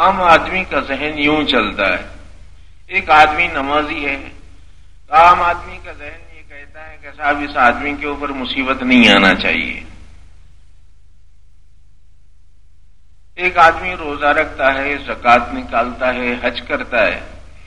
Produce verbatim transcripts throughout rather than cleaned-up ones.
عام آدمی کا ذہن یوں چلتا ہے، ایک آدمی نمازی ہے، عام آدمی کا ذہن یہ کہتا ہے کہ صاحب اس آدمی کے اوپر مصیبت نہیں آنا چاہیے۔ ایک آدمی روزہ رکھتا ہے، زکوٰۃ نکالتا ہے، حج کرتا ہے،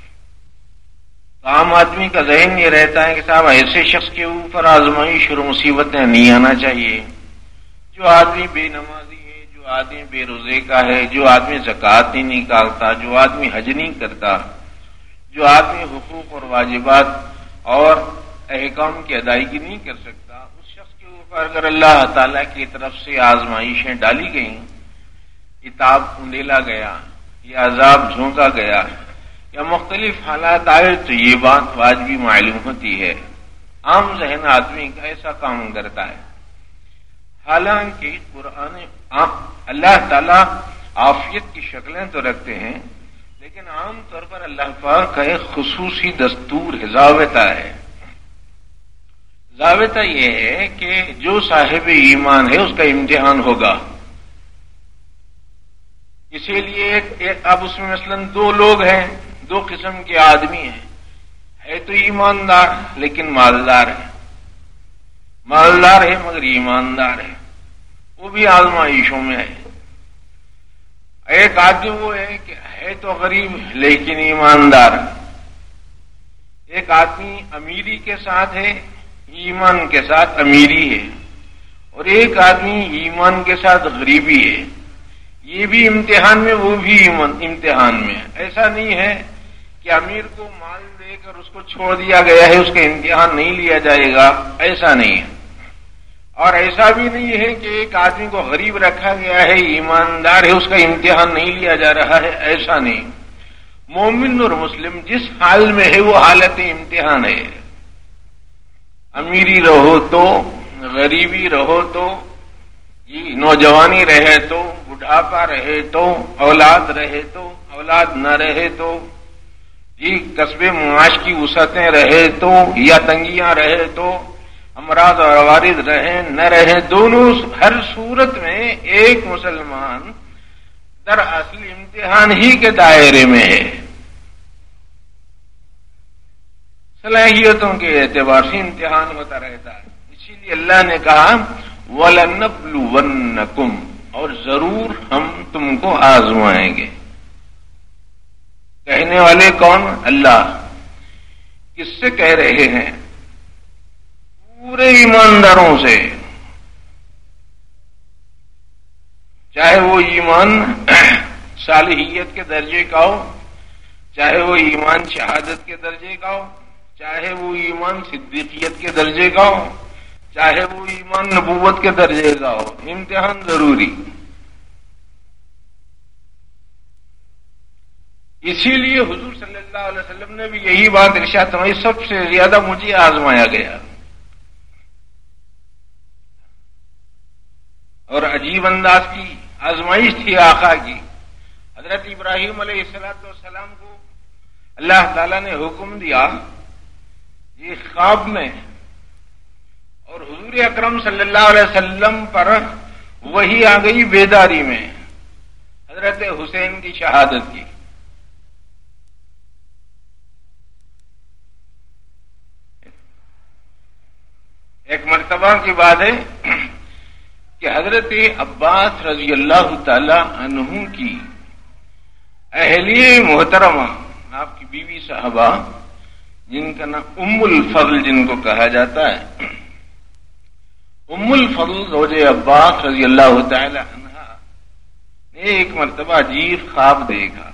عام آدمی کا ذہن یہ رہتا ہے کہ صاحب ایسے شخص کے اوپر آزمائش اور مصیبتیں نہیں آنا چاہیے۔ جو آدمی بے نمازی ہے، جو آدمی بے روزے کا ہے، جو آدمی زکوٰۃ نہیں نکالتا، جو آدمی حج نہیں کرتا، جو آدمی حقوق اور واجبات اور احکام کی ادائیگی نہیں کر سکتا، اس شخص کے اوپر اگر اللہ تعالی کی طرف سے آزمائشیں ڈالی گئیں، عتاب انڈیلا گیا یا عذاب جھونکا گیا یا مختلف حالات آئے تو یہ بات واجبی معلوم ہوتی ہے۔ عام ذہن آدمی کا ایسا کام کرتا ہے، حالانکہ قرآن اللہ تعالی عافیت کی شکلیں تو رکھتے ہیں، لیکن عام طور پر اللہ پاک کا ایک خصوصی دستور ہے، ضابطہ ہے۔ ضابطہ یہ ہے کہ جو صاحب ایمان ہے اس کا امتحان ہوگا۔ اسی لیے اب اس میں مثلا دو لوگ ہیں، دو قسم کے آدمی ہیں، ہے تو ایماندار لیکن مالدار ہے، مالدار ہے مگر ایماندار ہے، وہ بھی آزمائشوں میں ہے۔ ایک آدمی وہ ہے کہ ہے تو غریب لیکن ایماندار، ایک آدمی امیری کے ساتھ ہے، ایمان کے ساتھ امیری ہے، اور ایک آدمی ایمان کے ساتھ غریبی ہے۔ یہ بھی امتحان میں، وہ بھی امتحان میں۔ ایسا نہیں ہے کہ امیر کو مال دے کر اس کو چھوڑ دیا گیا ہے، اس کا امتحان نہیں لیا جائے گا، ایسا نہیں ہے۔ اور ایسا بھی نہیں ہے کہ ایک آدمی کو غریب رکھا گیا ہے، ایماندار ہے، اس کا امتحان نہیں لیا جا رہا ہے، ایسا نہیں۔ مومن اور مسلم جس حال میں ہے وہ حالت امتحان ہے۔ امیری رہو تو، غریبی رہو تو، جی نوجوانی رہے تو، بڑھاپا رہے تو، اولاد رہے تو، اولاد نہ رہے تو، جی کسب معاش کی وسعتیں رہے تو یا تنگیاں رہے تو، امراض اور عوارض رہے نہ رہے، دونوں ہر صورت میں ایک مسلمان در اصل امتحان ہی کے دائرے میں ہے۔ صلاحیتوں کے اعتبار سے امتحان ہوتا رہتا ہے۔ اسی لیے اللہ نے کہا وَلَنَبْلُوَنَّكُمْ، اور ضرور ہم تم کو آزمائیں گے۔ کہنے والے کون؟ اللہ۔ کس سے کہہ رہے ہیں؟ پورے ایمانداروں سے، چاہے وہ ایمان صالحیت کے درجے کا ہو، چاہے وہ ایمان شہادت کے درجے کا ہو، چاہے وہ ایمان صدیقیت کے درجے کا ہو، چاہے وہ ایمان نبوت کے درجے کا ہو، امتحان ضروری۔ اسی لیے حضور صلی اللہ علیہ وسلم نے بھی یہی بات ارشاد فرمائی، سب سے زیادہ مجھے آزمایا گیا۔ اور عجیب انداز کی آزمائش تھی آقا کی۔ حضرت ابراہیم علیہ الصلوۃ والسلام کو اللہ تعالیٰ نے حکم دیا یہ خواب میں، اور حضور اکرم صلی اللہ علیہ وسلم پر وحی آ گئی بیداری میں حضرت حسین کی شہادت کی۔ ایک مرتبہ کی بات ہے کہ حضرت عباس رضی اللہ تعالی عنہ کی اہلیہ محترمہ، آپ کی بیوی صاحبہ، جن کا نام ام الفضل جن کو کہا جاتا ہے، ام الفضل زوج عباس رضی اللہ تعالی عنہ نے ایک مرتبہ عجیب خواب دیکھا۔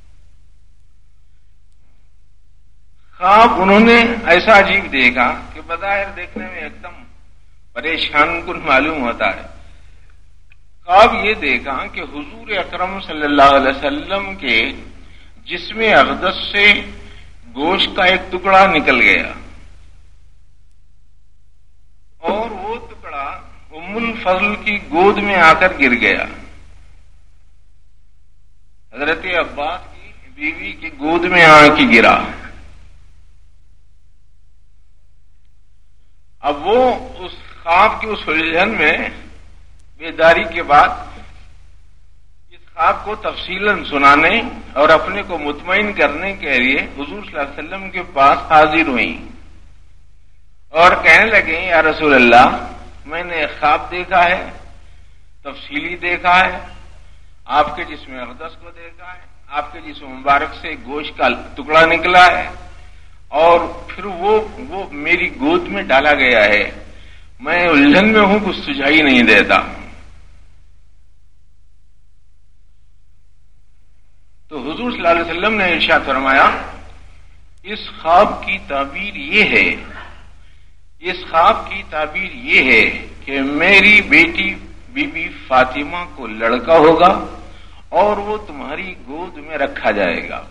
خواب انہوں نے ایسا عجیب دیکھا کہ بظاہر دیکھنے میں ایک دم پریشان کن معلوم ہوتا ہے۔ خواب یہ دیکھا کہ حضور اکرم صلی اللہ علیہ وسلم کے جسم اقدس سے گوشت کا ایک ٹکڑا نکل گیا، اور وہ ٹکڑا ام الفضل کی گود میں آ کر گر گیا، حضرت عباس کی بیوی کی گود میں آ کے گرا۔ اب وہ اس خواب کی اس الجھن میں بیداری کے بعد اس خواب کو تفصیلاً سنانے اور اپنے کو مطمئن کرنے کے لیے حضور صلی اللہ علیہ وسلم کے پاس حاضر ہوئیں اور کہنے لگے یا رسول اللہ میں نے ایک خواب دیکھا ہے، تفصیلی دیکھا ہے، آپ کے جسم اقدس کو دیکھا ہے، آپ کے جسم مبارک سے گوشت کا ٹکڑا نکلا ہے اور پھر وہ وہ میری گود میں ڈالا گیا ہے، میں الجھن میں ہوں، کچھ سجھائی نہیں دیتا۔ تو حضور صلی اللہ علیہ وسلم نے ارشاد فرمایا اس خواب کی تعبیر یہ ہے اس خواب کی تعبیر یہ ہے کہ میری بیٹی بی بی فاطمہ کو لڑکا ہوگا اور وہ تمہاری گود میں رکھا جائے گا۔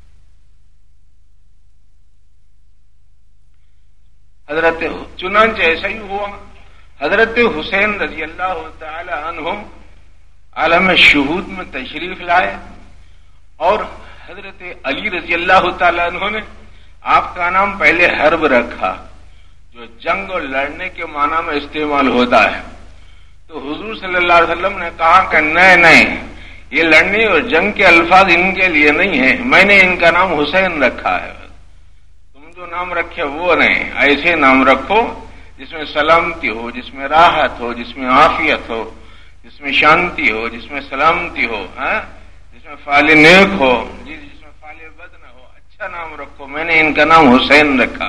حضرت چنانچہ ایسا ہی ہوا، حضرت حسین رضی اللہ تعالی عنہ عالم شہود میں تشریف لائے اور حضرت علی رضی اللہ تعالی عنہ نے آپ کا نام پہلے حرب رکھا، جو جنگ اور لڑنے کے معنی میں استعمال ہوتا ہے۔ تو حضور صلی اللہ علیہ وسلم نے کہا کہ نہیں نہیں، یہ لڑنے اور جنگ کے الفاظ ان کے لیے نہیں ہیں، میں نے ان کا نام حسین رکھا ہے، تم جو نام رکھے وہ نہیں، ایسے نام رکھو جس میں سلامتی ہو، جس میں راحت ہو، جس میں عافیت ہو، جس میں شانتی ہو، جس میں سلامتی ہو، ہاں جس میں فعال نیک ہو، جس میں فعال بد نہ ہو، اچھا نام رکھو، میں نے ان کا نام حسین رکھا۔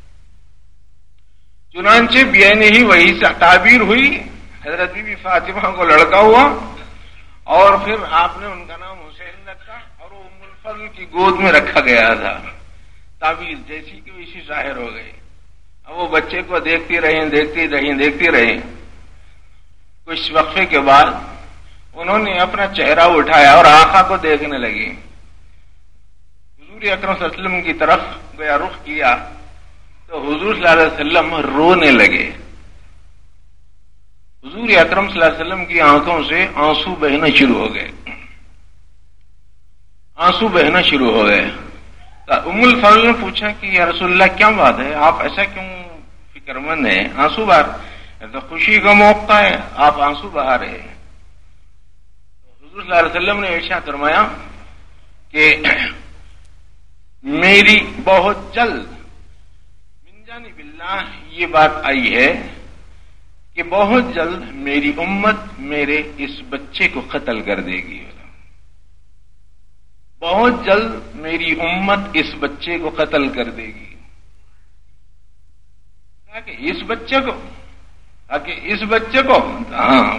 چنانچہ بیان ہی وہی سے تعبیر ہوئی، حضرت بی بی فاطمہ کو لڑکا ہوا اور پھر آپ نے ان کا نام حسین رکھا اور وہ ام الفضل کی گود میں رکھا گیا تھا۔ تعبیر جیسی کہ ویسی ظاہر ہو گئی۔ اب وہ بچے کو دیکھتی رہیں دیکھتی رہیں دیکھتی رہیں کچھ وقفے کے بعد انہوں نے اپنا چہرہ اٹھایا اور آقا کو دیکھنے لگی، حضور اکرم صلی اللہ علیہ وسلم کی طرف گیا، رخ کیا تو حضور صلی اللہ علیہ وسلم رونے لگے۔ حضور اکرم صلی اللہ علیہ وسلم کی آنکھوں سے آنسو بہنا شروع ہو گئے آنسو بہنا شروع ہو گئے ام الفضل نے پوچھا کہ یا رسول اللہ کیا بات ہے، آپ ایسا کیوں فکر مند ہیں، آنسو بہا تو خوشی کا موقع ہے، آپ آنسو بہا رہے ہیں۔ حضور صلی اللہ علیہ وسلم نے ارشاد فرمایا کہ میری بہت جلد من جانب اللہ یہ بات آئی ہے کہ بہت جلد میری امت میرے اس بچے کو قتل کر دے گی، بہت جلد میری امت اس بچے کو قتل کر دے گی۔ کہ اس بچے کو کہ اس بچے کو ہاں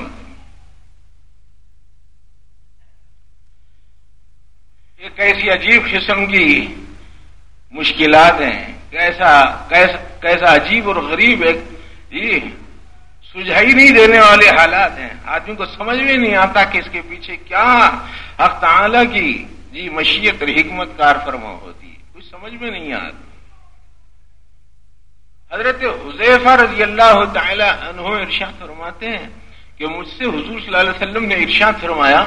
ایک ایسی عجیب قسم کی مشکلات ہیں، کیسا کیسا کیسا عجیب اور غریب ایک جی سجھائی نہیں دینے والے حالات ہیں، آدمی کو سمجھ میں نہیں آتا کہ اس کے پیچھے کیا حق تعالی کی جی مشیت اور حکمت کار فرما ہوتی ہے، کچھ سمجھ میں نہیں آتا۔ حضرت حذیفہ رضی اللہ تعالی عنہ ارشاد فرماتے ہیں کہ مجھ سے حضور صلی اللہ علیہ وسلم نے ارشاد فرمایا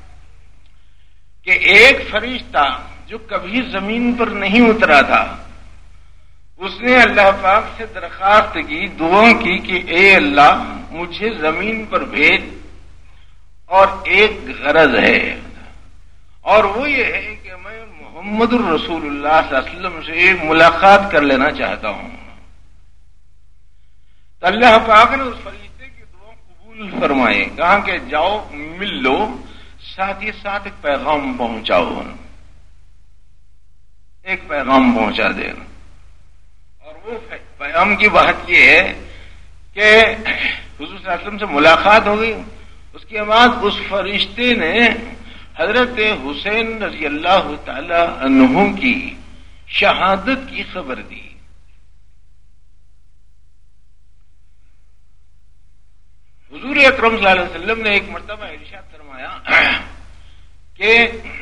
کہ ایک فرشتہ جو کبھی زمین پر نہیں اترا تھا، اس نے اللہ پاک سے درخواست کی، دعا کی کہ اے اللہ مجھے زمین پر بھیج، اور ایک غرض ہے اور وہ یہ ہے کہ میں محمد الرسول اللہ صلی اللہ علیہ وسلم سے ملاقات کر لینا چاہتا ہوں۔ تو اللہ پاک نے اس فرشتے کی دعا قبول فرمائے، کہا کہ جاؤ مل لو، ساتھ ہی ساتھ ایک پیغام پہنچاؤ، ایک پیغام پہنچا دینا۔ اور وہ پیغام کی بات یہ ہے کہ حضور صلی اللہ علیہ وسلم سے ملاقات ہو گئی، اس کے بعد اس فرشتے نے حضرت حسین رضی اللہ تعالی عنہ کی شہادت کی خبر دی۔ حضور اکرم صلی اللہ علیہ وسلم نے ایک مرتبہ ارشاد فرمایا کہ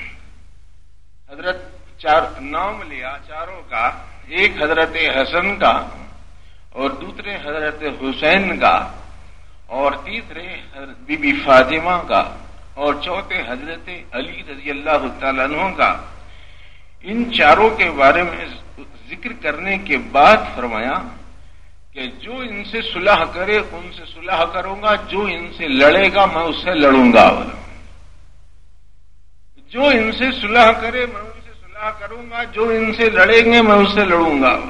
حضرت چار نام لیا چاروں کا، ایک حضرت حسن کا اور دوسرے حضرت حسین کا اور تیسرے حضرت بی بی فاطمہ کا اور چوتھے حضرت علی رضی اللہ تعالیٰ عنہ کا۔ ان چاروں کے بارے میں ذکر کرنے کے بعد فرمایا کہ جو ان سے صلح کرے ان سے صلح کروں گا، جو ان سے لڑے گا میں اس سے لڑوں گا۔ جو ان سے صلح کرے میں ان سے صلح کروں گا، جو ان سے لڑیں گے میں ان سے لڑوں گا.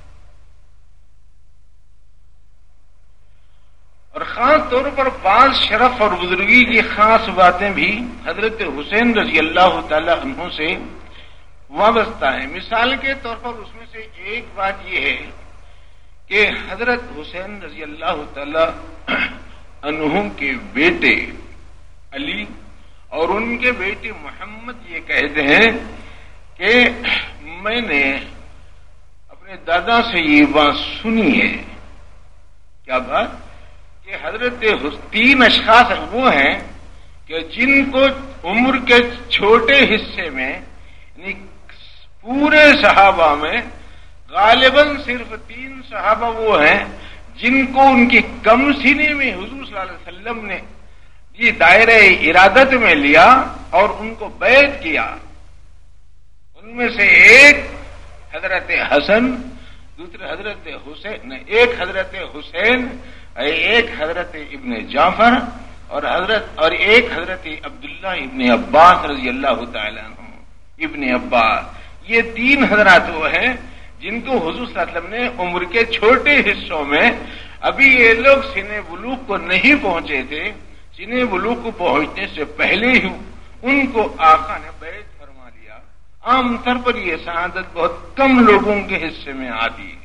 اور خاص طور پر بعض شرف اور بزرگی کی خاص باتیں بھی حضرت حسین رضی اللہ تعالی عنہ سے وابستہ ہیں. مثال کے طور پر اس میں سے ایک بات یہ ہے کہ حضرت حسین رضی اللہ تعالی عنہ کے بیٹے علی اور ان کے بیٹے محمد یہ کہتے ہیں کہ میں نے اپنے دادا سے یہ بات سنی ہے. کیا بات؟ کہ حضرت تین اشخاص وہ ہیں کہ جن کو عمر کے چھوٹے حصے میں یعنی پورے صحابہ میں غالباً صرف تین صحابہ وہ ہیں جن کو ان کی کم سینی میں حضور صلی اللہ علیہ وسلم نے یہ دائرہ ارادت میں لیا اور ان کو بیعت کیا. ان میں سے ایک حضرت حسن، دوسرے حضرت حسین، ایک حضرت حسین، ایک حضرت ابن جعفر اور حضرت اور ایک حضرت عبداللہ ابن عباس رضی اللہ تعالی عنہ. ابن عباس یہ تین حضرات وہ ہیں جن کو حضور صلی اللہ علیہ وسلم نے عمر کے چھوٹے حصوں میں، ابھی یہ لوگ سن بلوغ کو نہیں پہنچے تھے، سن بلوغ کو پہنچنے سے پہلے ہی ان کو آقا نے بیعت فرما لیا. عام طور پر یہ سعادت بہت کم لوگوں کے حصے میں آتی ہے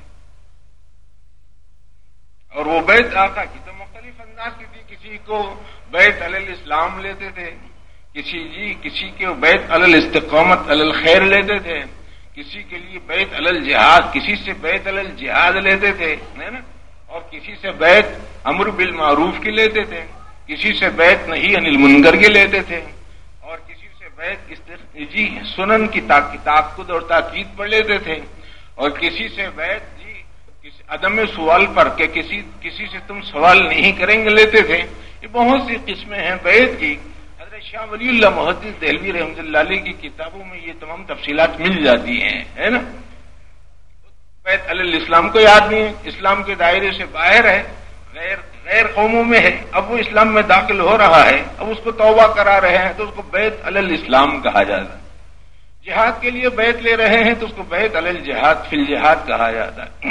اور وہ بیعت آقا کی تو مختلف انداز کی تھی. کسی کو بیعت علی الاسلام لیتے تھے، کسی جی کسی کے بیعت علی الاستقامت علی الخیر لیتے تھے، کسی کے لیے بیعت علی الجہاد، کسی سے بیعت علی الجہاد لیتے تھے نا، اور کسی سے بیعت امر بالمعروف کی لیتے تھے، کسی سے بیعت نہی عن المنکر کی لیتے تھے، اور کسی سے بیعت جی سنن کی تاکید اور تاکید پر لیتے تھے، اور کسی سے بیعت جی کسی عدم سوال پر کہ کسی کسی سے تم سوال نہیں کریں گے لیتے تھے. یہ بہت سی قسمیں ہیں بیعت کی. حضرت شاہ ولی اللہ محدث دہلوی رحمۃ اللہ علیہ کی کتابوں میں یہ تمام تفصیلات مل جاتی ہیں، ہے نا. بیعت علی الاسلام کوئی آدمی ہے اسلام کے دائرے سے باہر ہے، غیر غیر قوموں میں ہے، اب وہ اسلام میں داخل ہو رہا ہے، اب اس کو توبہ کرا رہے ہیں تو اس کو بیعت علی الاسلام کہا جاتا ہے. جہاد کے لیے بیعت لے رہے ہیں تو اس کو بیعت علی الجہاد فی الجہاد کہا جاتا ہے.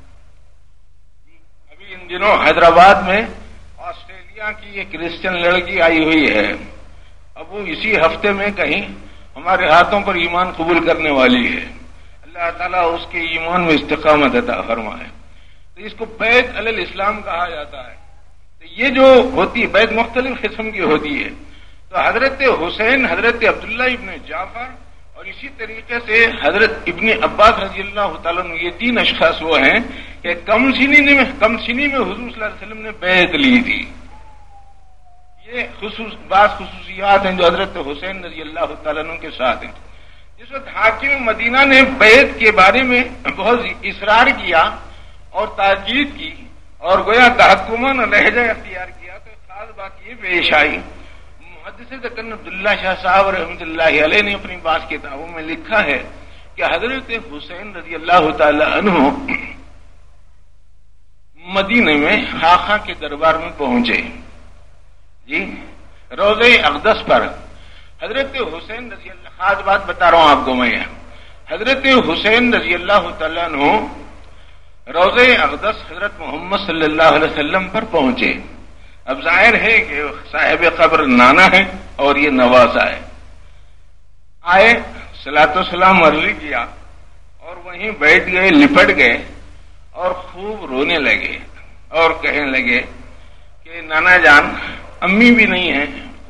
ابھی ان دنوں حیدرآباد میں آسٹریلیا کی ایک کرسچن لڑکی آئی ہوئی ہے، اب وہ اسی ہفتے میں کہیں ہمارے ہاتھوں پر ایمان قبول کرنے والی ہے. اللہ تعالیٰ اس کے ایمان میں استقامت عطا فرمائے. تو اس کو بیعت علی الاسلام کہا جاتا ہے. تو یہ جو ہوتی ہے بیعت مختلف قسم کی ہوتی ہے. تو حضرت حسین، حضرت عبداللہ ابن جعفر اور اسی طریقے سے حضرت ابن عباس رضی اللہ تعالیٰ عنہ، یہ تین اشخاص وہ ہیں کہ کم سنی میں کم سنی میں حضور صلی اللہ علیہ وسلم نے بیعت لی تھی. یہ خصوص بعض خصوصیات ہیں جو حضرت حسین رضی اللہ تعالیٰ عنہ کے ساتھ ہیں. جس وقت حاکم مدینہ نے بیعت کے بارے میں بہت اصرار کیا اور تاکید کی اور گویا تحکماً لہجہ اختیار کیا تو خاص بات یہ پیش آئی. محدث دکن عبداللہ شاہ صاحب رحمۃ اللہ علیہ نے اپنی بعض کتابوں میں لکھا ہے کہ حضرت حسین رضی اللہ تعالی عنہ مدینے میں خاقہ کے دربار میں پہنچے. جی روضہ اقدس پر حضرت حسین رضی اللہ، خاص بات بتا رہا ہوں آپ کو میں، حضرت حسین رضی اللہ تعالیٰ عنہ روضہ اقدس حضرت محمد صلی اللہ علیہ وسلم پر پہنچے. اب ظاہر ہے کہ صاحب قبر نانا ہے اور یہ نوازا ہے. آئے صلاۃ و سلام عرضی کیا اور وہیں بیٹھ گئے، لپٹ گئے اور خوب رونے لگے اور کہنے لگے کہ نانا جان امی بھی نہیں ہے،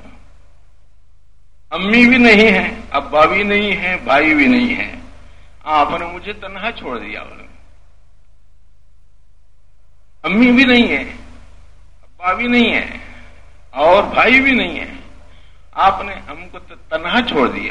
امی بھی نہیں ہے، ابا بھی نہیں ہے، بھائی بھی نہیں ہے، آپ نے مجھے تنہا چھوڑ دیا. امی بھی نہیں ہے، ابا بھی نہیں ہے اور بھائی بھی نہیں ہے، آپ نے ہم کو تنہا چھوڑ دیا.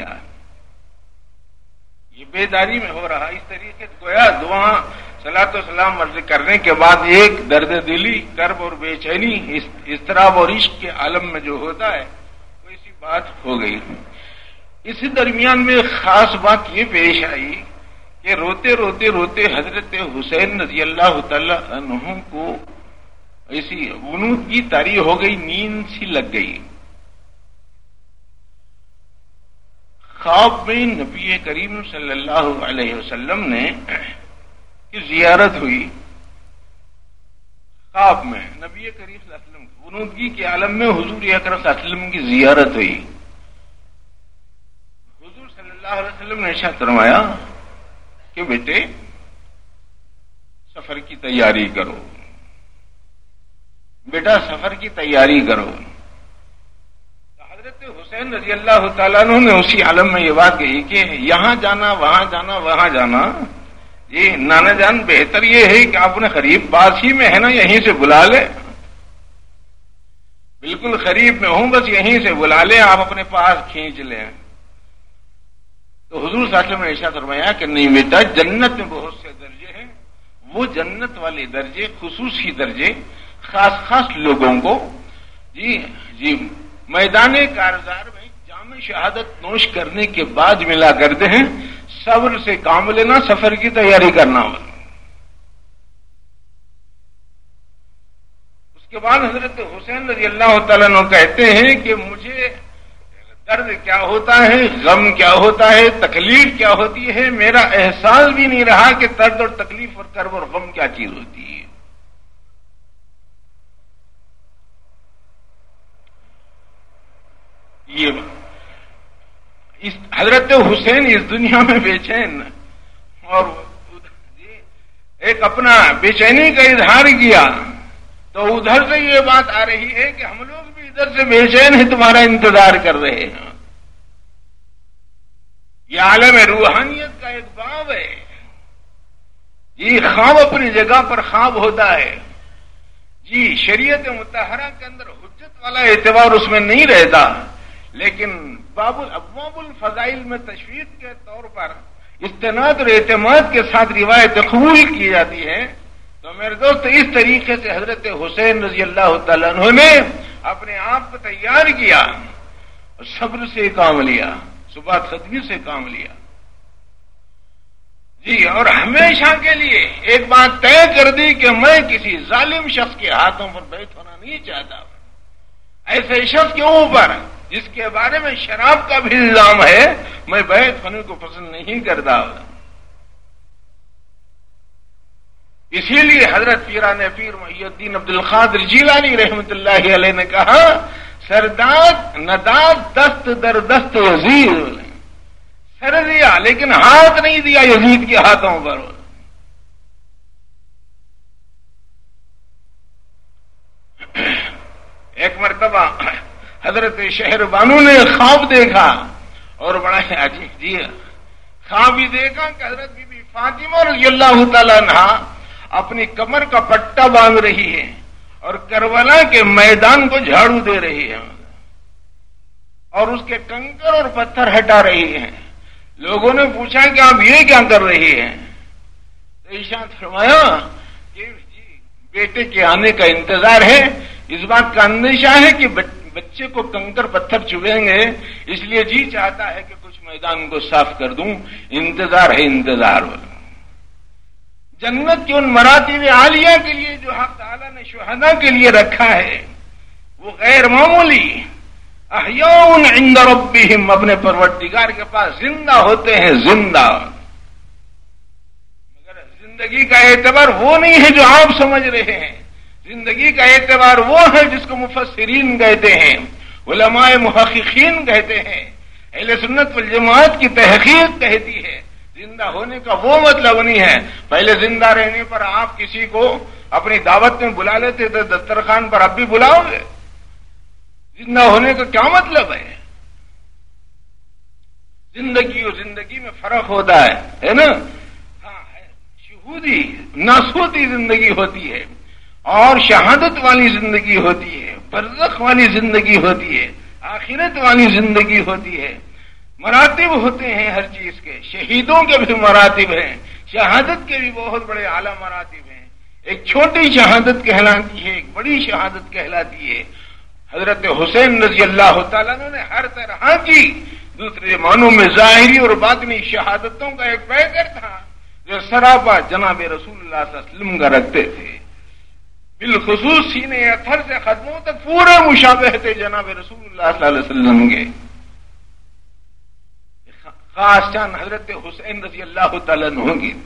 یہ بیداری میں ہو رہا. اس طریقے سے گویا دعا صلاۃ و سلام عرض کرنے کے بعد ایک درد دلی، کرب اور بے چینی، اضطراب اور عشق کے عالم میں جو ہوتا ہے وہ اسی بات ہو گئی. اسی درمیان میں خاص بات یہ پیش آئی کہ روتے روتے روتے حضرت حسین رضی اللہ تعالی عنہ کو ایسی غنود کی طاری ہو گئی، نیند سی لگ گئی. خواب میں نبی کریم صلی اللہ علیہ وسلم نے کی زیارت ہوئی. خواب میں نبی کریم صلی اللہ علیہ وسلم غنودگی کے عالم میں حضور اکرم صلی اللہ علیہ وسلم کی زیارت ہوئی. حضور صلی اللہ علیہ وسلم نے ارشاد فرمایا کہ بیٹے سفر کی تیاری کرو، بیٹا سفر کی تیاری کرو. حضرت حسین رضی اللہ تعالیٰ عنہ نے اسی عالم میں یہ بات کہی کہ یہاں جانا وہاں جانا وہاں جانا، یہ نانا جان بہتر یہ ہے کہ آپ نے قریب پاس ہی میں ہے نا یہیں سے بلا لے، بالکل قریب میں ہوں بس یہیں سے بلا لے، آپ اپنے پاس کھینچ لیں. تو حضور صلی اللہ علیہ وسلم نے ارشاد فرمایا کہ نہیں بیٹا، جنت میں بہت سے درجے ہیں، وہ جنت والے درجے خصوصی درجے خاص خاص لوگوں کو جی جی میدان کارزار میں جام شہادت نوش کرنے کے بعد ملا کرتے ہیں. صبر سے کام لینا، سفر کی تیاری کرنا. اس کے بعد حضرت حسین رضی اللہ تعالیٰ عنہ کہتے ہیں کہ مجھے درد کیا ہوتا ہے، غم کیا ہوتا ہے، تکلیف کیا ہوتی ہے، میرا احساس بھی نہیں رہا کہ درد اور تکلیف اور کرب اور غم کیا چیز ہوتی ہے. یہ اس حضرت حسین اس دنیا میں بے چین اور ایک اپنا بے چینی کا اظہار کیا، تو ادھر سے یہ بات آ رہی ہے کہ ہم لوگ بھی ادھر سے بے چین ہیں، تمہارا انتظار کر رہے ہیں. یہ عالم روحانیت کا ایک باب ہے. یہ خواب اپنی جگہ پر خواب ہوتا ہے جی، شریعت مطہرہ کے اندر حجت والا اعتبار اس میں نہیں رہتا، لیکن باب ابواب الفضائل میں تشویق کے طور پر استناد اور اعتماد کے ساتھ روایت قبول کی جاتی ہے. تو میرے دوست اس طریقے سے حضرت حسین رضی اللہ تعالیٰ عنہ نے اپنے آپ کو تیار کیا اور صبر سے کام لیا، صبح صدمی سے کام لیا جی، اور ہمیشہ کے لیے ایک بات طے کر دی کہ میں کسی ظالم شخص کے ہاتھوں پر بیعت ہونا نہیں چاہتا. ایسے شخص کے اوپر جس کے بارے میں شراب کا بھی الزام ہے، میں بیعت ہونے کو پسند نہیں کرتا. اسی لیے حضرت پیران پیر محی الدین عبد القادر جیلانی رحمۃ اللہ علیہ نے کہا، سرداد نداد دست در دست یزید، سر دیا لیکن ہاتھ نہیں دیا یزید کے ہاتھوں پر. ایک مرتبہ حضرت شہر بانو نے خواب دیکھا اور بڑا عجیب جی خواب ہی دیکھا کہ حضرت بی بی فاطمہ رضی اللہ تعالیٰ عنہا اپنی کمر کا پٹا باندھ رہی ہے اور کربلا کے میدان کو جھاڑو دے رہی ہے اور اس کے کنکر اور پتھر ہٹا رہی ہیں. لوگوں نے پوچھا کہ آپ یہ کیا کر رہی ہیں؟ تو ارشاد فرمایا کہ جی بیٹے کے آنے کا انتظار ہے، اس بات کا اندیشہ ہے کہ بچے کو کنکر پتھر چبھیں گے، اس لیے جی چاہتا ہے کہ کچھ میدان کو صاف کر دوں. انتظار ہے انتظار. جنت کے ان مراتب عالیہ کے لیے جو حق تعالیٰ نے شہداء کے لیے رکھا ہے وہ غیر معمولی. احیاء عند ربہم، اپنے پروردگار کے پاس زندہ ہوتے ہیں، زندہ. مگر زندگی کا اعتبار وہ نہیں ہے جو آپ سمجھ رہے ہیں. زندگی کا اعتبار وہ ہے جس کو مفسرین کہتے ہیں، علماء محققین کہتے ہیں، اہل سنت والجماعت کی تحقیق کہتی ہے. زندہ ہونے کا وہ مطلب نہیں ہے پہلے زندہ رہنے پر آپ کسی کو اپنی دعوت میں بلا لیتے تھے، دسترخوان پر اب بھی بلاؤ گے. زندہ ہونے کا کیا مطلب ہے؟ زندگی اور زندگی میں فرق ہوتا ہے ہے نا. ہاں ہے شہودی ناسوتی زندگی ہوتی ہے اور شہادت والی زندگی ہوتی ہے، برزخ والی زندگی ہوتی ہے، آخرت والی زندگی ہوتی ہے. مراتب ہوتے ہیں ہر چیز کے. شہیدوں کے بھی مراتب ہیں، شہادت کے بھی بہت بڑے اعلیٰ مراتب ہیں. ایک چھوٹی شہادت کہلاتی ہے، ایک بڑی شہادت کہلاتی ہے. حضرت حسین رضی اللہ تعالیٰ نے ہر طرح کی دوسرے معنوں میں ظاہری اور باطنی شہادتوں کا ایک پیکر تھا جو سراپا جناب رسول اللہ صلی اللہ علیہ وسلم کا رکھتے تھے. بالخصوص سینے اطہر سے ختموں تک پورے مشابہ تھے جناب رسول اللہ صلی اللہ علیہ وسلم کے. خاص شان حضرت حسین رضی اللہ تعالیٰ عنہ کی.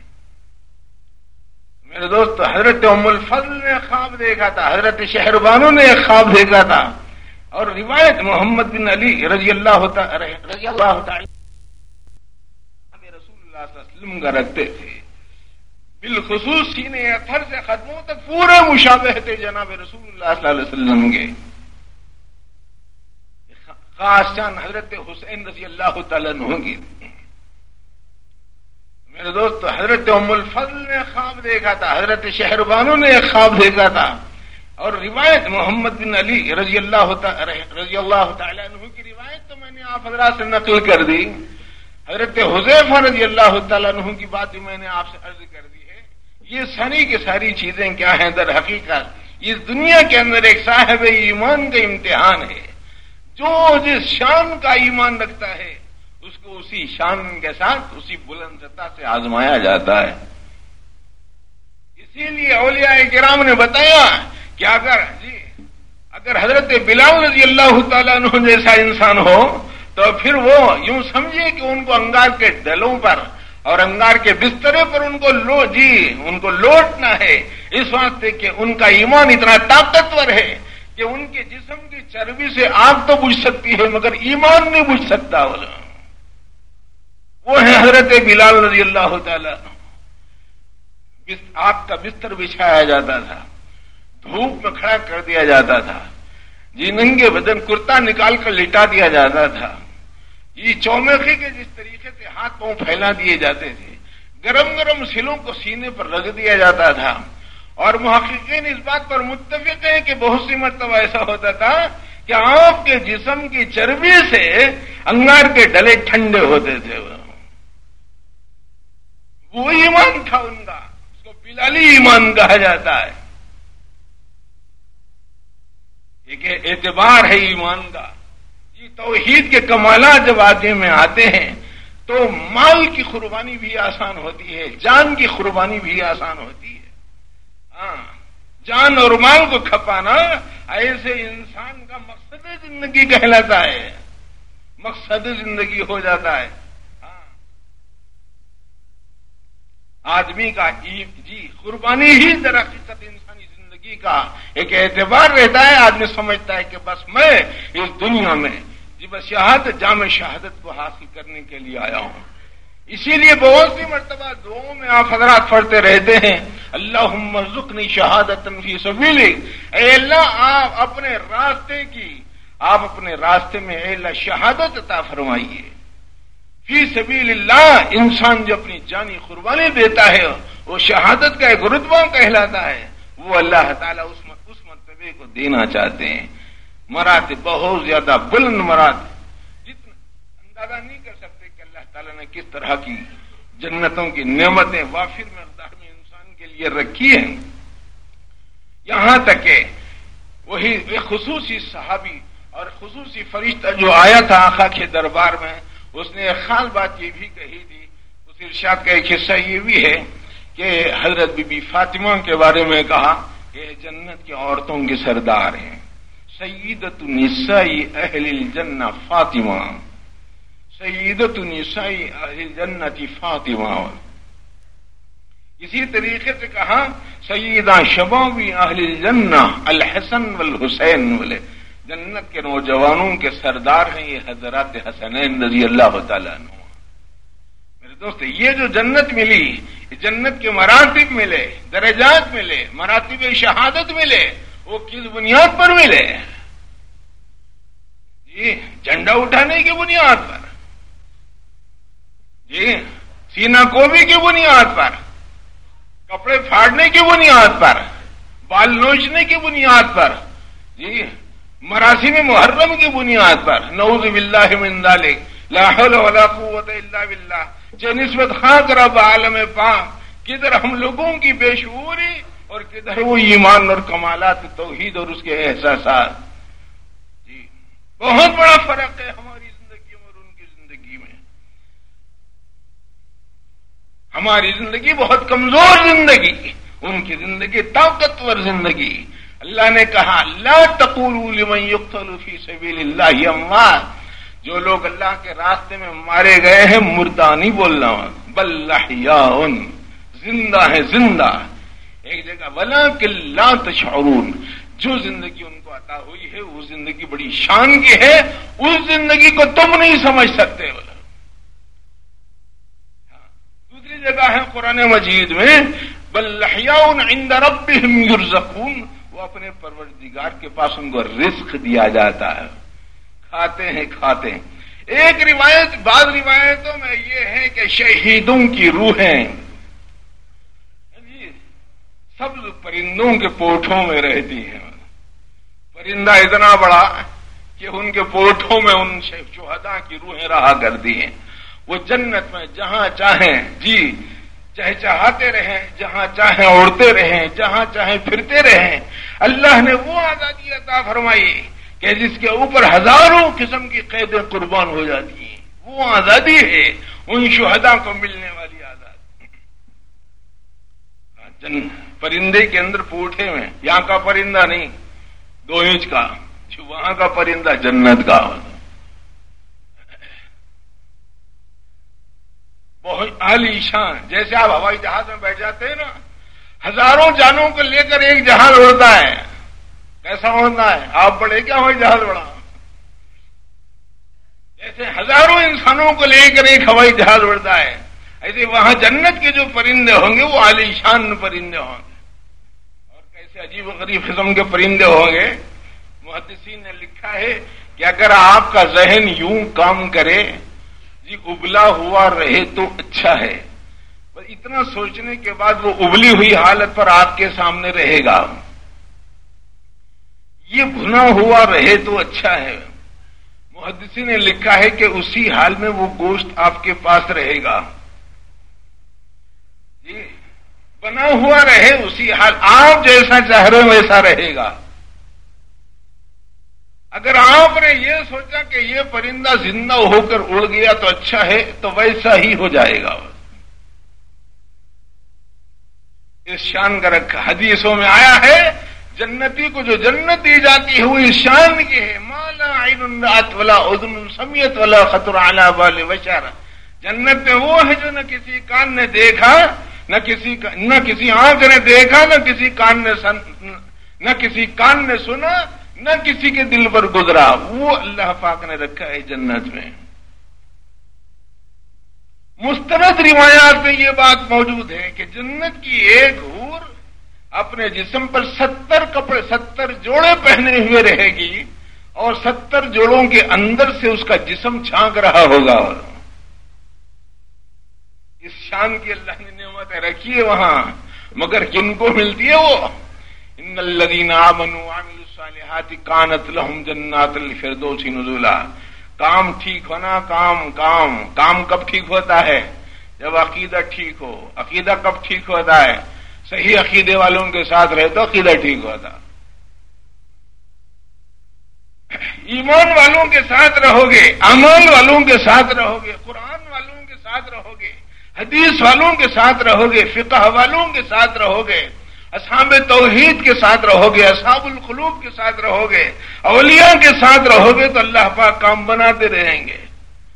میرے دوست حضرت ام الفضل نے خواب دیکھا تھا, حضرت شہربانو نے ایک خواب دیکھا تھا, اور روایت محمد بن علی رضی اللہ تعالی رضی اللہ تعالی رسول اللہ صلی اللہ علیہ وسلم کا رکھتے تھے. بالخصوص سینے اطہر سے ختموں تک پورے مشابہ تھے جناب رسول اللہ صلی اللہ علیہ وسلم کے. خاص شان حضرت حسین رضی اللہ تعالی عنہ کی. میرے دوست حضرت ام الفضل نے خواب دیکھا تھا, حضرت شہربانو نے ایک خواب دیکھا تھا, اور روایت محمد بن علی رضی اللہ تعالی رضی اللہ تعالی عنہ کی روایت تو میں نے آپ حضرات سے نقل کر دی. حضرت حذیفہ رضی اللہ تعالی عنہ کی بات بھی میں نے آپ سے عرض کر دی ہے. یہ ساری کی ساری چیزیں کیا ہیں در حقیقت اس دنیا کے اندر ایک صاحب ایمان کا امتحان ہے. جو جس شان کا ایمان رکھتا ہے اس کو اسی شان کے ساتھ اسی بلند سطح سے آزمایا جاتا ہے. اسی لیے اولیاء کرام نے بتایا کہ اگر جی اگر حضرت بلال رضی اللہ تعالیٰ عنہ جیسا انسان ہو تو پھر وہ یوں سمجھے کہ ان کو انگار کے ڈلوں پر اور انگار کے بسترے پر ان کو لو جی ان کو لوٹنا ہے, اس واسطے کہ ان کا ایمان اتنا طاقتور ہے کہ ان کے جسم کی چربی سے آگ تو بجھ سکتی ہے مگر ایمان نہیں بجھ سکتا. وہ ہے حضرت بلال رضی اللہ تعالی. آگ کا بستر بچھایا جاتا تھا, دھوپ میں کھڑا کر دیا جاتا تھا, جی ننگے بدن کرتا نکال کر لٹا دیا جاتا تھا, یہ چومیخے کے جس طریقے سے ہاتھ پاؤں پھیلا دیے جاتے تھے, گرم گرم سلوں کو سینے پر رکھ دیا جاتا تھا. اور محققین اس بات پر متفق ہیں کہ بہت سی مرتبہ ایسا ہوتا تھا کہ آپ کے جسم کی چربی سے انگار کے ڈلے ٹھنڈے ہوتے تھے. وہ ایمان تھا ان کا, اس کو بلالی ایمان کہا جاتا ہے. ایک اعتبار ہے ایمان کا. یہ توحید کے کمالات جب آدمی میں آتے ہیں تو مال کی قربانی بھی آسان ہوتی ہے, جان کی قربانی بھی آسان ہوتی ہے. ہاں, جان اور مال کو کھپانا ایسے انسان کا مقصد زندگی کہلاتا ہے, مقصد زندگی ہو جاتا ہے. ہاں, آدمی کا جی قربانی ہی در حقیقت انسانی زندگی کا ایک اعتبار رہتا ہے. آدمی سمجھتا ہے کہ بس میں اس دنیا میں جی بس شہادت جام شہادت کو حاصل کرنے کے لیے آیا ہوں. اسی لیے بہت سی مرتبہ دعاؤں میں آپ حضرات پڑھتے رہتے ہیں, اللہم ارزقنی شہادۃ فی سبیلک, اے اللہ آپ اپنے راستے کی آپ اپنے راستے میں اے اللہ شہادت عطا فرمائیے. فی سبیل اللہ, انسان جو اپنی جانی قربانی دیتا ہے وہ شہادت کا ایک رتبہ کہلاتا ہے. وہ اللہ تعالیٰ اس اس مرتبے کو دینا چاہتے ہیں. مراتب بہت زیادہ بلند مراتب, جتنا اندازہ نہیں کر سکتے کہ اللہ تعالیٰ نے کس طرح کی جنتوں کی نعمتیں وافر مقدار میں انسان کے لیے رکھی ہیں. یہاں تک کہ وہی ایک خصوصی صحابی اور خصوصی فرشتہ جو آیا تھا آقا کے دربار میں, اس نے ایک خاص بات یہ بھی کہی تھی. اس ارشاد کا ایک حصہ یہ بھی ہے کہ حضرت بی بی فاطمہ کے بارے میں کہا کہ جنت کی عورتوں کے سردار ہیں. سیدۃ النساء اہل الجنہ فاطمہ, سیدۃ النساء اہل الجنہ فاطمہ. اسی طریقے سے کہا سیدہ شباب اہل الجنہ الحسن والحسین, والے جنت کے نوجوانوں کے سردار ہیں یہ حضرات حسنین رضی اللہ تعالیٰ عنہ. میرے دوست یہ جو جنت ملی, جنت کے مراتب ملے, درجات ملے, مراتب شہادت ملے, وہ کس بنیاد پر ملے؟ جی جھنڈا اٹھانے کی بنیاد پر, جی سینہ کوبی کی بنیاد پر, کپڑے پھاڑنے کی بنیاد پر, بال نوچنے کی بنیاد پر, جی مراسم محرم کی بنیاد پر. نعوذ باللہ من ذالک, لا حول ولا قوت الا باللہ. جو نسبت خاک رب عالم پاک, کدھر ہم لوگوں کی بے شعوری اور کدھر وہ ایمان اور کمالات توحید اور اس کے احساسات. جی بہت بڑا فرق ہے ہماری زندگی میں اور ان کی زندگی میں. ہماری زندگی بہت کمزور زندگی, ان کی زندگی طاقتور زندگی. اللہ نے کہا لا تقولوا لمن يقتل في سبيل الله اموات, جو لوگ اللہ کے راستے میں مارے گئے ہیں مردہ نہیں بولنا، بل احیاء، زندہ ہے زندہ. ایک جگہ ولکن لا تشعرون، جو زندگی ان کو عطا ہوئی ہے وہ زندگی بڑی شان کی ہے، اس زندگی کو تم نہیں سمجھ سکتے. دوسری جگہ ہے قرآن مجید میں بل احیاء عند ربهم یرزقون، وہ اپنے پروردگار کے پاس ان کو رزق دیا جاتا ہے، کھاتے ہیں کھاتے ہیں. ایک روایت، بعض روایتوں میں یہ ہے کہ شہیدوں کی روحیں سبز پرندوں کے پوٹھوں میں رہتی ہیں. پرندہ اتنا بڑا کہ ان کے پوٹھوں میں ان شہداء کی روحیں رہا کرتی ہیں. وہ جنت میں جہاں چاہیں جی چہچہاتے رہیں، جہاں چاہیں اڑتے رہیں، جہاں چاہیں پھرتے رہیں. اللہ نے وہ آزادی عطا فرمائی کہ جس کے اوپر ہزاروں قسم کی قیدیں قربان ہو جاتی ہیں. وہ آزادی ہے ان شہداء کو ملنے والی آزادی. پرندے کے اندر پوٹھے میں، یہاں کا پرندہ نہیں دو انچ کا، جو وہاں کا پرندہ جنت کا. بہت عالی شان. جیسے آپ ہوائی جہاز میں بیٹھ جاتے ہیں نا، ہزاروں جانوں کو لے کر ایک جہاز اڑتا ہے. کیسا اڑتا ہے؟ آپ بڑے کیا ہوائی جہاز بڑا؟ جیسے ہزاروں انسانوں کو لے کر ایک ہوائی جہاز اڑتا ہے، ایسے وہاں جنت کے جو پرندے ہوں گے وہ عالی شان پرندے ہوں گے. اور کیسے عجیب و غریب قسم کے پرندے ہوں گے. محدثین نے لکھا ہے کہ اگر آپ کا ذہن یوں کام کرے جی ابلا ہوا رہے تو اچھا ہے، پر اتنا سوچنے کے بعد وہ ابلی ہوئی حالت پر آپ کے سامنے رہے گا. یہ بھنا ہوا رہے تو اچھا ہے. محدثین نے لکھا ہے کہ اسی حال میں وہ گوشت آپ کے پاس رہے گا. جی بنا ہوا رہے اسی حال، آپ جیسا چاہ رہے ویسا رہے گا. اگر آپ نے یہ سوچا کہ یہ پرندہ زندہ ہو کر اڑ گیا تو اچھا ہے تو ویسا ہی ہو جائے گا. اس شان کا رکھا. حدیثوں میں آیا ہے جنتی کو جو جنت دی جاتی ہے وہ اس شان کی ہے، ما لا عین رأت ولا اذن سمعت ولا خطر علی بال بشر. جنت میں وہ ہے جو نہ کسی کان نے دیکھا، نہ کسی نہ کسی آنکھ نے دیکھا، نہ کسی کان نے سن نہ کسی کان نے سنا، نہ کسی کے دل پر گزرا. وہ اللہ پاک نے رکھا ہے جنت میں. مستند روایات میں یہ بات موجود ہے کہ جنت کی ایک حور اپنے جسم پر ستر کپڑے ستر جوڑے پہنے ہوئے رہے گی اور ستر جوڑوں کے اندر سے اس کا جسم چھانک رہا ہوگا. اس شان کی اللہ نے نعمتیں رکھی ہے وہاں، مگر کن کو ملتی ہے وہ؟ ان الذین آمنوا وعملوا الصالحات کانت لہم جنات الفردوس نزلا. کام ٹھیک ہونا، کام کام کام کب ٹھیک ہوتا ہے؟ جب عقیدہ ٹھیک ہو. عقیدہ کب ٹھیک ہوتا ہے؟ صحیح عقیدے والوں کے ساتھ رہے تو عقیدہ ٹھیک ہوتا. ایمان والوں کے ساتھ رہو گے، اعمال والوں کے ساتھ رہو گے، قرآن والوں کے ساتھ رہو گے، حدیث والوں کے ساتھ رہو گے، فقہ والوں کے ساتھ رہو گے، اصحاب توحید کے ساتھ رہو گے، اصحاب القلوب کے ساتھ رہو گے، اولیاء کے ساتھ رہو گے تو اللہ پاک کام بناتے رہیں گے.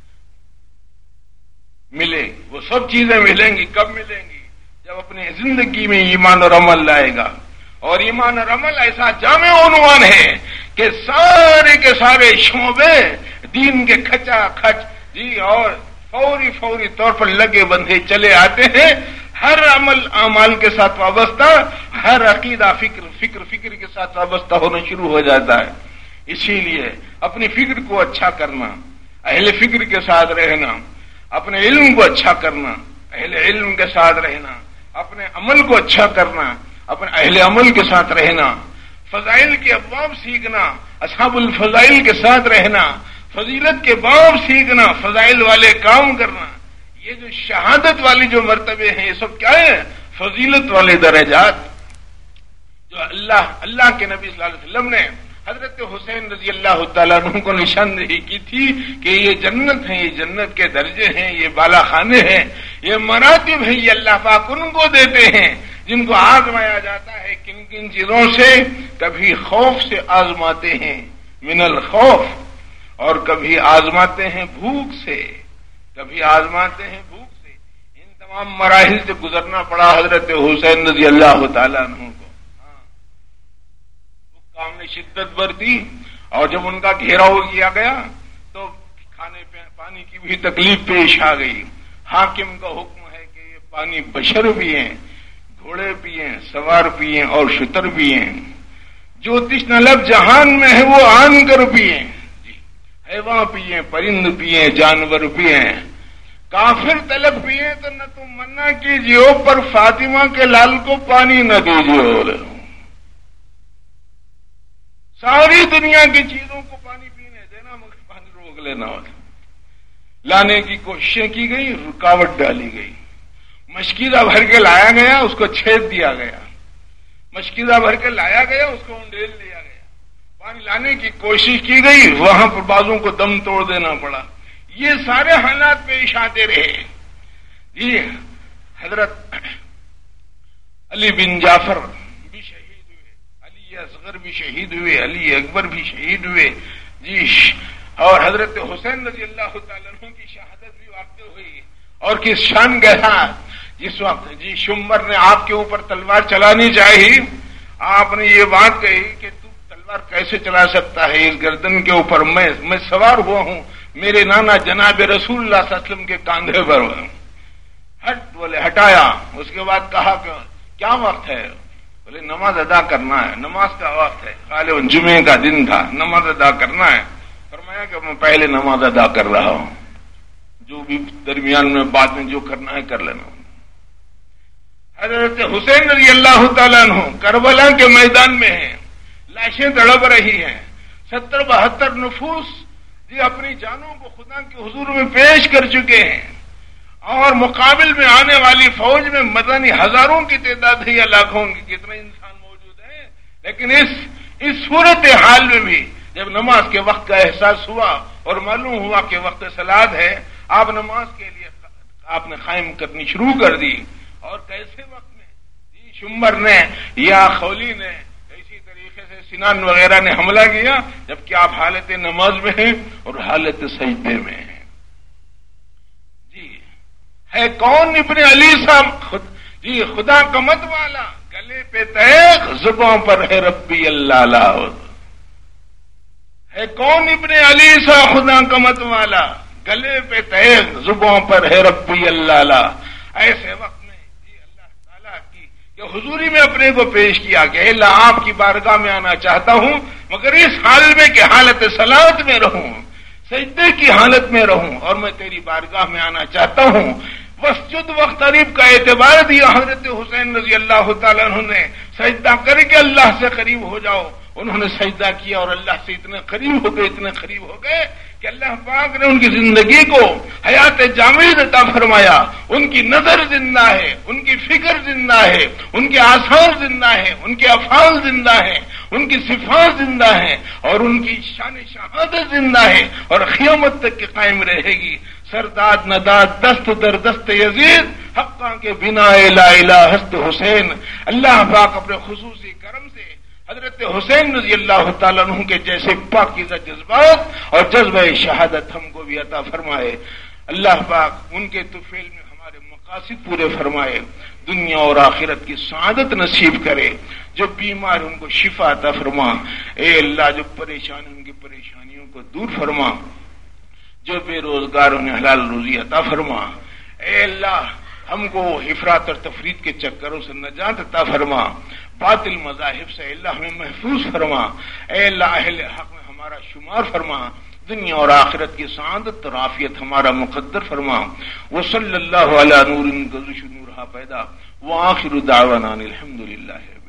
ملے وہ سب چیزیں ملیں گی. کب ملیں گی؟ جب اپنی زندگی میں ایمان اور عمل لائے گا. اور ایمان اور عمل ایسا جامع عنوان ہے کہ سارے کے سارے شعبے دین کے کھچا کھچ جی اور فوری فوری طور پر لگے بندھے چلے آتے ہیں. ہر عمل اعمال کے ساتھ وابستہ، ہر عقیدہ فکر فکر فکر کے ساتھ وابستہ ہونا شروع ہو جاتا ہے. اسی لیے اپنی فکر کو اچھا کرنا، اہل فکر کے ساتھ رہنا، اپنے علم کو اچھا کرنا، اہل علم کے ساتھ رہنا، اپنے عمل کو اچھا کرنا، اپنے اہل عمل کے ساتھ رہنا، فضائل کے ابواب سیکھنا، اصحاب الفضائل کے ساتھ رہنا، فضیلت کے باب سیکھنا، فضائل والے کام کرنا. یہ جو شہادت والی جو مرتبے ہیں یہ سب کیا ہے؟ فضیلت والے درجات جو اللہ اللہ کے نبی صلی اللہ علیہ وسلم نے حضرت حسین رضی اللہ تعالیٰ عنہ کو نشاندہی کی تھی کہ یہ جنت ہیں، یہ جنت کے درجے ہیں، یہ بالا خانے ہیں، یہ مراتب ہیں. یہ اللہ پاک ان کو دیتے ہیں جن کو آزمایا جاتا ہے. کن کن چیزوں سے؟ کبھی خوف سے آزماتے ہیں، من الخوف، اور کبھی آزماتے ہیں بھوک سے، کبھی آزماتے ہیں بھوک سے۔ ان تمام مراحل سے گزرنا پڑا حضرت حسین رضی اللہ تعالیٰ عنہ کو۔ ہاں، وہ کام نے شدت برتی، اور جب ان کا گھیراؤ کیا گیا تو کھانے پانی کی بھی تکلیف پیش آ گئی۔ حاکم کا حکم ہے کہ یہ پانی بشر پیئیں، گھوڑے پیئیں، سوار پیئیں اور شتر پیئیں، جو تشنہ لب جہان میں ہے وہ آن کر پیئیں، جی حیواں پیئیں، پرند پیئیں، جانور پیئیں، کافر طلب پیئیں تو نہ تم منع کیجیے پر فاطمہ کے لال کو پانی نہ دیجیے۔ ساری دنیا کی چیزوں کو پانی پینے دینا مگر پانی روک لینا ہوتا۔ لانے کی کوششیں کی گئی، رکاوٹ ڈالی گئی، مشکیزہ بھر کے لایا گیا، اس کو چھید دیا گیا، مشکیزہ بھر کے لایا گیا، اس کو انڈیل دیا گیا، پانی لانے کی کوشش کی گئی، وہاں پر بازوں کو دم توڑ دینا پڑا۔ یہ سارے حالات پیش آتے رہے۔ جی حضرت علی بن جعفر بھی شہید ہوئے، علی اصغر بھی شہید ہوئے، علی اکبر بھی شہید ہوئے، جی اور حضرت حسین رضی اللہ تعالیٰ عنہ کی شہادت بھی واقع ہوئی۔ اور کس شان کے ساتھ جس وقت جی شمر نے آپ کے اوپر تلوار چلانی چاہی، آپ نے یہ بات کہی کہ تو تلوار کیسے چلا سکتا ہے اس گردن کے اوپر، میں میں سوار ہوا ہوں، میرے نانا جناب رسول اللہ صلی اللہ علیہ وسلم کے کاندھے پر ہوں۔ ہٹ بولے ہٹایا۔ اس کے بعد کہا کہ کیا وقت ہے؟ بولے نماز ادا کرنا ہے، نماز کا وقت ہے، غالباً جمعے کا دن تھا، نماز ادا کرنا ہے۔ فرمایا کہ میں پہلے نماز ادا کر رہا ہوں، جو بھی درمیان میں بعد میں جو کرنا ہے کر لینا۔ حضرت حسین رضی اللہ تعالیٰ عنہ کربلا کے میدان میں ہیں، لاشیں تڑپ رہی ہیں، ستر بہتر نفوس جی اپنی جانوں کو خدا کے حضور میں پیش کر چکے ہیں، اور مقابل میں آنے والی فوج میں مدنی ہزاروں کی تعداد ہے یا لاکھوں کی، کتنے انسان موجود ہیں، لیکن اس اس صورت حال میں بھی جب نماز کے وقت کا احساس ہوا اور معلوم ہوا کہ وقت صلات ہے، آپ نماز کے لیے آپ نے قائم کرنی شروع کر دی۔ اور کیسے وقت میں جی شمر نے یا خولی نے اسی طریقے سے سنان وغیرہ نے حملہ کیا، جبکہ آپ حالت نماز میں ہیں اور حالت سجدے میں ہیں۔ جی ہے کون ابن علی صاحب؟ خود جی خدا کا مت والا، گلے پہ تیغ، زباں پر ہے ربی اللہ لا۔ ہے کون ابن علی صاحب خدا کا مت والا، گلے پہ تیغ، زباں پر ہے ربی اللہ لا۔ ایسے وقت حضوری میں اپنے کو پیش کیا کہ اللہ آپ کی بارگاہ میں آنا چاہتا ہوں، مگر اس حال میں کہ حالت صلات میں رہوں، سجدے کی حالت میں رہوں، اور میں تیری بارگاہ میں آنا چاہتا ہوں۔ وسجد وقتریب کا اعتبار دیا حضرت حسین رضی اللہ تعالیٰ عنہ نے، سجدہ کر کے اللہ سے قریب ہو جاؤ۔ انہوں نے سجدہ کیا اور اللہ سے اتنے قریب ہو گئے، اتنے قریب ہو گئے کہ اللہ پاک نے ان کی زندگی کو حیات جامد عطا فرمایا۔ ان کی نظر زندہ ہے، ان کی فکر زندہ ہے، ان کے آثار زندہ ہیں، ان کے افعال زندہ ہیں، ان کی صفات زندہ ہیں، اور ان کی شان شہادت زندہ ہے اور قیامت تک کی قائم رہے گی۔ سرداد نداد دست در دست یزید، حقاں کے بنا لا الہ ہست حسین۔ اللہ پاک اپنے خصوصی کرم سے حضرت حسین رضی اللہ تعالیٰ عنہ کے جیسے پاکیزہ جذبات اور جذبہ شہادت ہم کو بھی عطا فرمائے۔ اللہ پاک ان کے طفیل میں ہمارے مقاصد پورے فرمائے، دنیا اور آخرت کی سعادت نصیب کرے۔ جو بیمار ان کو شفا عطا فرما، اے اللہ جو پریشان ان کی پریشانیوں کو دور فرما، جو بے روزگار انہیں حلال روزی عطا فرما۔ اے اللہ ہم کو افراط اور تفرید کے چکروں سے نجات عطا فرما، باطل مذاہب سے اللہ ہمیں محفوظ فرما۔ اے اللہ اہل حق میں ہمارا شمار فرما، دنیا اور آخرت کی سعادت اور عافیت ہمارا مقدر فرما۔ وصلی اللہ علی نور نورہا پیدا وآخر دعوانا الحمدللہ۔